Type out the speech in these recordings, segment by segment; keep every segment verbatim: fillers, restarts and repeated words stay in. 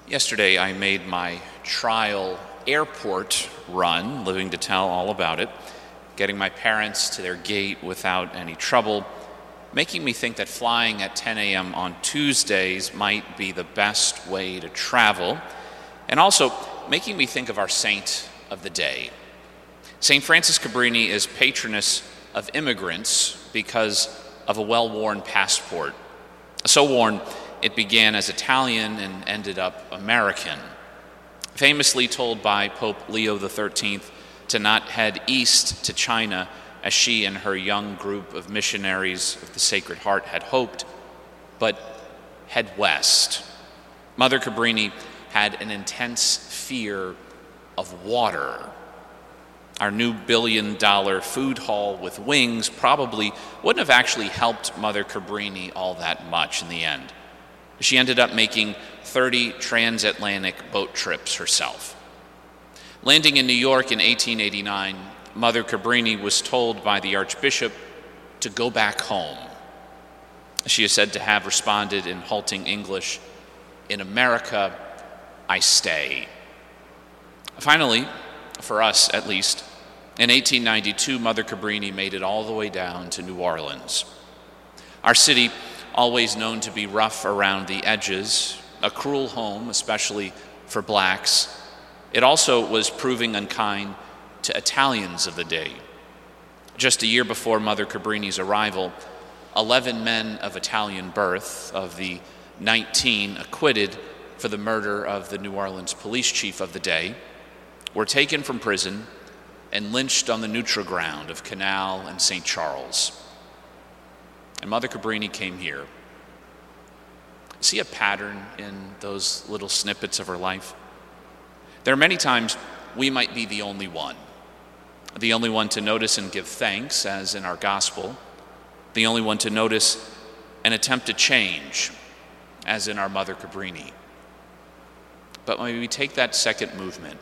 Yesterday, I made my trial airport run, living to tell all about it, getting my parents to their gate without any trouble, making me think that flying at ten a.m. on Tuesdays might be the best way to travel, and also making me think of our saint of the day. Saint Frances Cabrini is patroness of immigrants because of a well-worn passport. So worn, it began as Italian and ended up American. Famously told by Pope Leo the thirteenth to not head east to China as she and her young group of missionaries of the Sacred Heart had hoped, but head west. Mother Cabrini had an intense fear of water. Our new billion-dollar food hall with wings probably wouldn't have actually helped Mother Cabrini all that much in the end. She ended up making thirty transatlantic boat trips herself. Landing in New York in eighteen eighty-nine, Mother Cabrini was told by the Archbishop to go back home. She is said to have responded in halting English, "In America, I stay." Finally, for us at least, in eighteen ninety-two, Mother Cabrini made it all the way down to New Orleans. Our city, always known to be rough around the edges, a cruel home, especially for blacks, it also was proving unkind to Italians of the day. Just a year before Mother Cabrini's arrival, eleven men of Italian birth, of the nineteen acquitted for the murder of the New Orleans police chief of the day, were taken from prison and lynched on the neutral ground of Canal and Saint Charles. And Mother Cabrini came here. See a pattern in those little snippets of her life? There are many times we might be the only one, the only one to notice and give thanks, as in our gospel, the only one to notice and attempt to change, as in our Mother Cabrini. But when we take that second movement,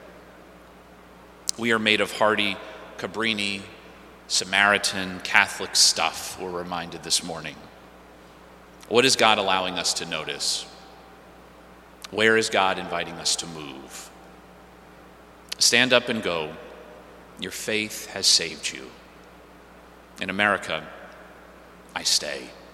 we are made of hardy Cabrini, Samaritan, Catholic stuff, we're reminded this morning. What is God allowing us to notice? Where is God inviting us to move? Stand up and go. Your faith has saved you. In America, I stay.